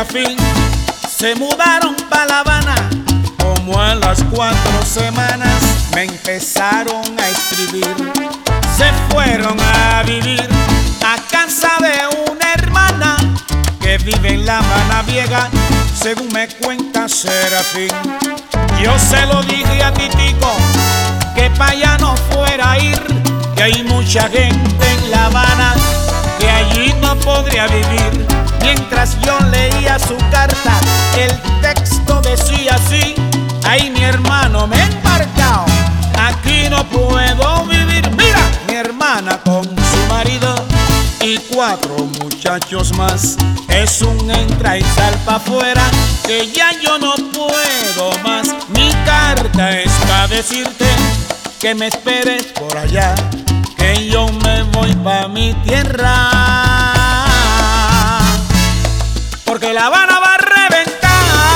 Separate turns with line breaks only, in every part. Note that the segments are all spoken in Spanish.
Serafín se mudaron pa' La Habana. Como a las 4 semanas me empezaron a escribir. Se fueron a vivir a casa de una hermana que vive en La Habana Vieja, según me cuenta Serafín. Yo se lo dije a Titico que pa' allá no fuera a ir, que hay mucha gente en La Habana que allí no podría vivir. Mientras yo leía su carta, el texto decía así: ay, mi hermano, me he embarcado, aquí no puedo vivir. Mira, mi hermana con su marido y 4 muchachos más, es un entra y sal pa' afuera, que ya yo no puedo más. Mi carta es pa' decirte que me esperes por allá, que yo me voy pa' mi tierra, porque La Habana va a reventar.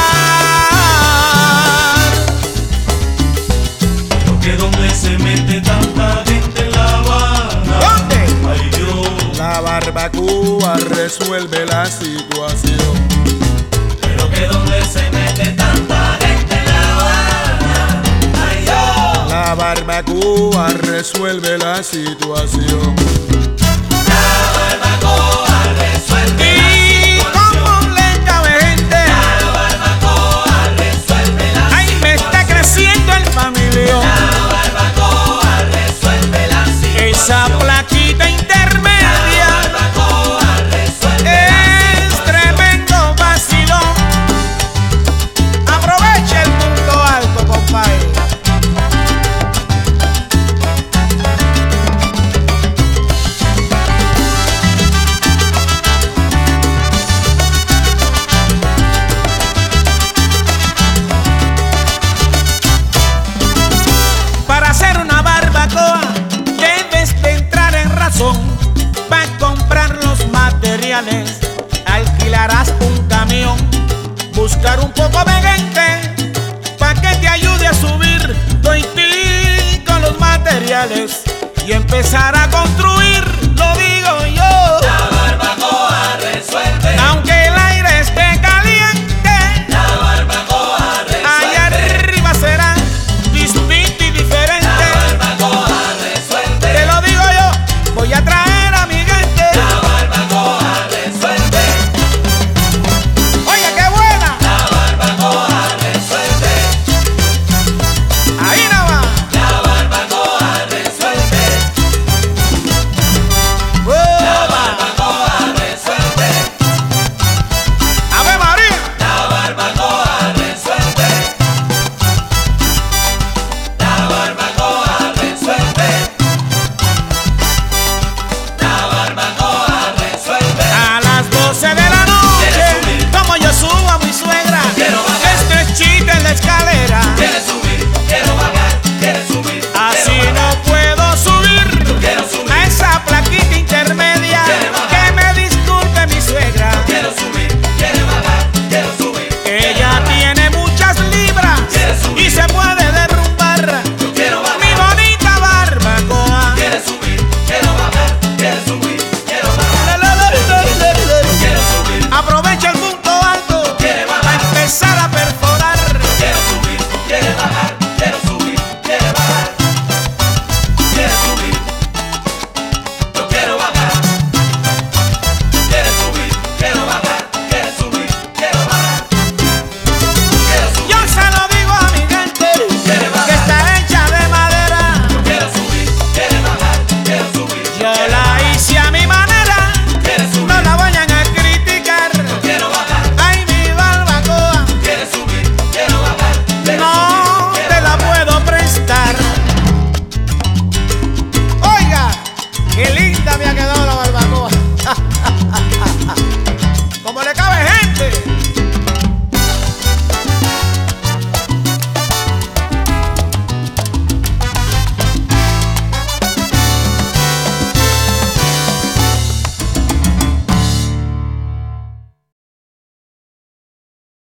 Pero que donde se mete tanta gente en La Habana.
¿Dónde?
Ay, Dios.
La barbacoa resuelve la situación.
Pero que donde se mete tanta gente en La Habana. Ay, Dios.
La barbacoa resuelve la situación.
La barbacoa resuelve la situación.
¿Y cómo le cabe gente?
La barbacoa resuelve la situación.
Ay, me está creciendo el familión.
La barbacoa resuelve la situación.
Esa plaquita intermedia
La barbacoa resuelve la
es
situación.
tremendo vacilón. Aprovecha el punto alto, compadre. Para hacer una barbacoa debes de entrar en razón. Pa' comprar los materiales alquilarás un camión, buscar un poco de gente pa' que te ayude a subir con los materiales y empezar a construir.